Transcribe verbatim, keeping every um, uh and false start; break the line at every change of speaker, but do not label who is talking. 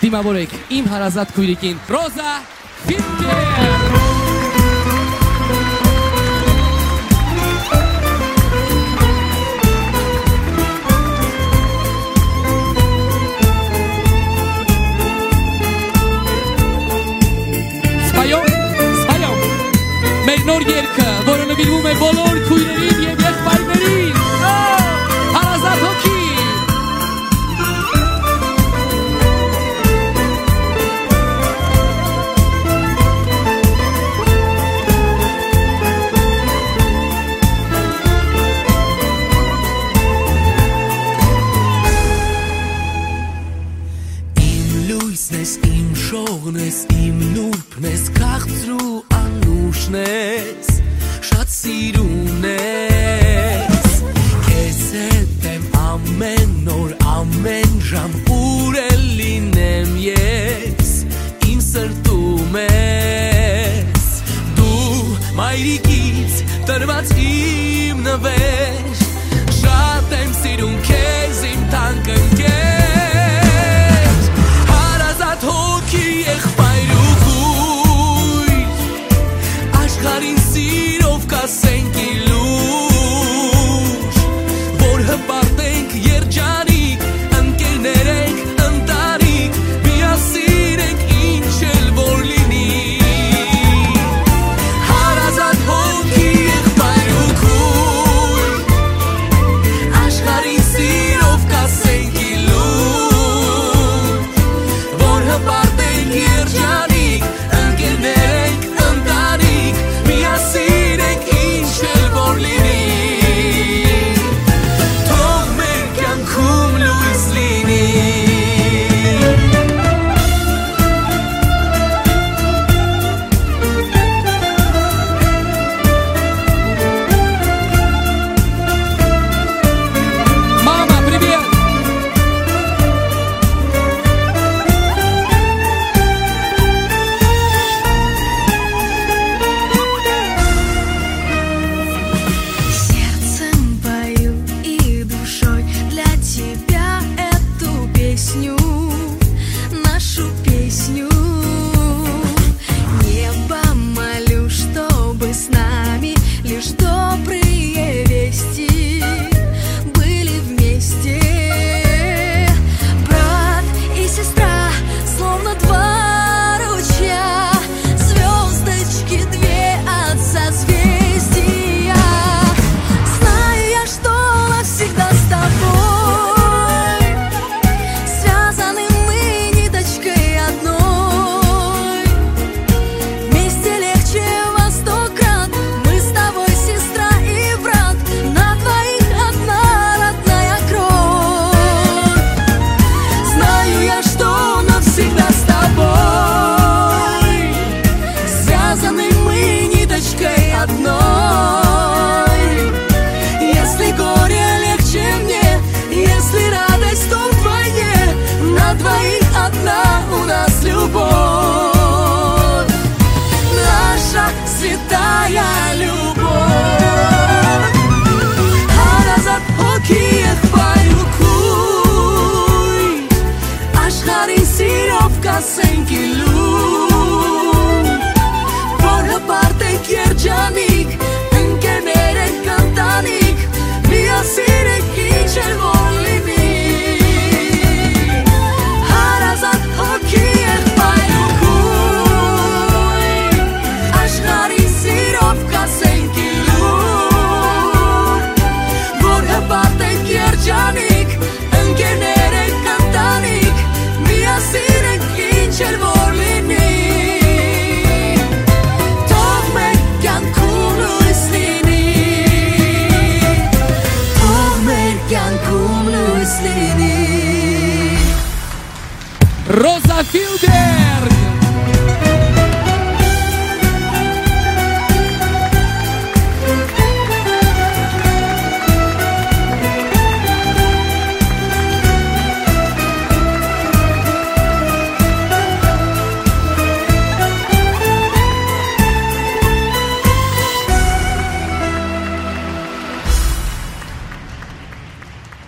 Դիմավորեք իմ հարազատ քույրիկին Ռոզա Ֆիլդեր։ Մեր նոր երգը, որը նվիրվում է բոլոր քույրերին և եղբայրներին, հարազատ հոգի։
Իմ լույսն ես, իմ շողն ես, իմ նուրբն ես, քաղցրու անուշնես, շատ սիրուն ես, քեզ հետ եմ ամեն օր, ամեն ժամ, ուր էլ լինեմ ես, իմ սրտում ես, դու մայրիկից տրված իմ նվեր, շատ եմ սիրուն քեզ իմ թանկ ընկեր, հարազատ հոգի եղբայր ու Աշխարհին սիրով կասենք իլուր, որ հպարտենք երջանիկ, ընկերներ ենք ընտանիք, միասին ենք ինչ էլ որ լինի, հարազատ հոգի եղբայր ու քույր, աշխարհին սիրով կասենք իլուր, որ հպարտենք երջանիկ, ընկերներ ենք կասենք իլուր, որ հպարտենք երջանիկ, ընկերներ ենք ընտանիք, միասին ենք ինչ էլ որ լինի, հարազատ հոգի եղբայր ու քույր, աշխարհին սիրով կասենք իլուր, որ հպարտենք երջանիկ, ընկերներ ենք ընտանիք, միասին ենք ինչ էլ որ լինի, թող մեր կյանքում լույս լինի, թող մեր կյանքում լույս լինի։
Ռոզա Ֆիլդեր